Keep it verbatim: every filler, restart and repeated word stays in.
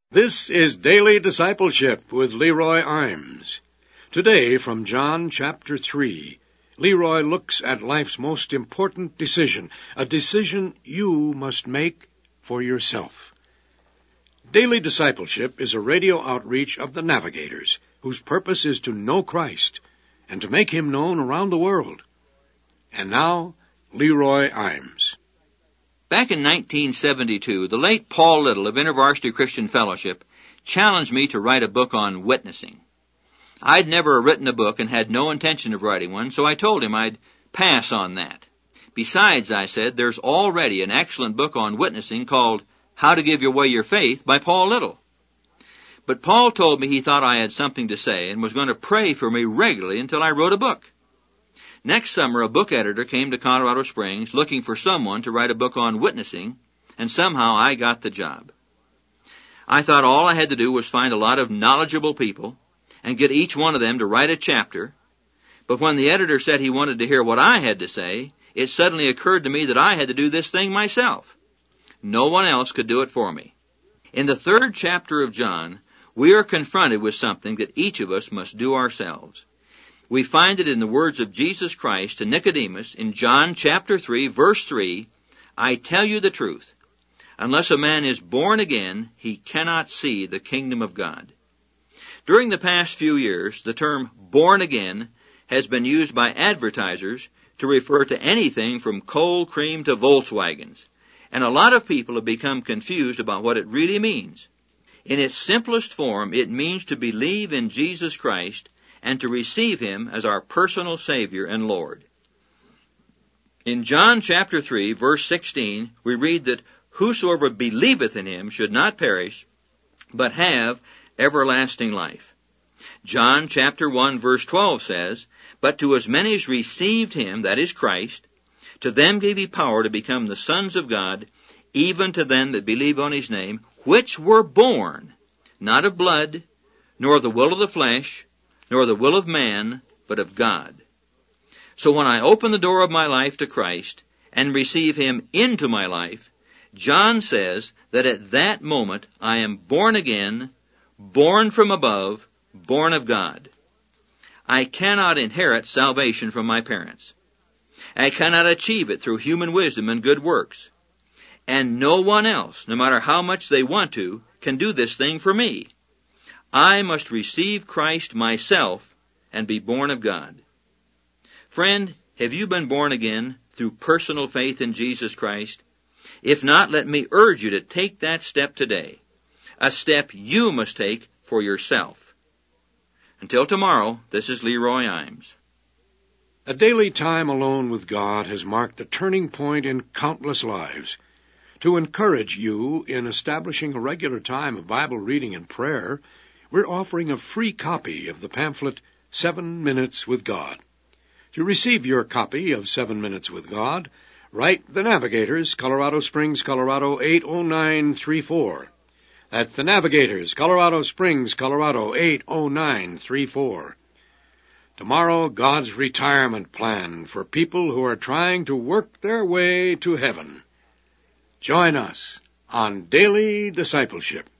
This is Daily Discipleship with Leroy Imes. Today, from John chapter three, Leroy looks at life's most important decision, a decision you must make for yourself. Daily Discipleship is a radio outreach of the Navigators, whose purpose is to know Christ and to make Him known around the world. And now, Leroy Imes. Back in nineteen seventy-two, the late Paul Little of InterVarsity Christian Fellowship challenged me to write a book on witnessing. I'd never written a book and had no intention of writing one, so I told him I'd pass on that. Besides, I said, there's already an excellent book on witnessing called How to Give Away Your Faith by Paul Little. But Paul told me he thought I had something to say and was going to pray for me regularly until I wrote a book. Next summer, a book editor came to Colorado Springs looking for someone to write a book on witnessing, and somehow I got the job. I thought all I had to do was find a lot of knowledgeable people and get each one of them to write a chapter, but when the editor said he wanted to hear what I had to say, it suddenly occurred to me that I had to do this thing myself. No one else could do it for me. In the third chapter of John, we are confronted with something that each of us must do ourselves. We find it in the words of Jesus Christ to Nicodemus in John chapter three, verse three, I tell you the truth, unless a man is born again, he cannot see the kingdom of God. During the past few years, the term born again has been used by advertisers to refer to anything from cold cream to Volkswagens, and a lot of people have become confused about what it really means. In its simplest form, it means to believe in Jesus Christ and to receive Him as our personal Savior and Lord. In John chapter three, verse sixteen, we read that whosoever believeth in Him should not perish, but have everlasting life. John chapter one, verse twelve says, But to as many as received Him, that is Christ, to them gave He power to become the sons of God, even to them that believe on His name, which were born, not of blood, nor of the will of the flesh, nor the will of man, but of God. So when I open the door of my life to Christ and receive Him into my life, John says that at that moment I am born again, born from above, born of God. I cannot inherit salvation from my parents. I cannot achieve it through human wisdom and good works. And no one else, no matter how much they want to, can do this thing for me. I must receive Christ myself and be born of God. Friend, have you been born again through personal faith in Jesus Christ? If not, let me urge you to take that step today, a step you must take for yourself. Until tomorrow, this is Leroy Imes. A daily time alone with God has marked a turning point in countless lives. To encourage you in establishing a regular time of Bible reading and prayer, we're offering a free copy of the pamphlet, Seven Minutes with God. To receive your copy of Seven Minutes with God, write The Navigators, Colorado Springs, Colorado eight oh nine three four. That's The Navigators, Colorado Springs, Colorado eight oh nine three four. Tomorrow, God's retirement plan for people who are trying to work their way to heaven. Join us on Daily Discipleship.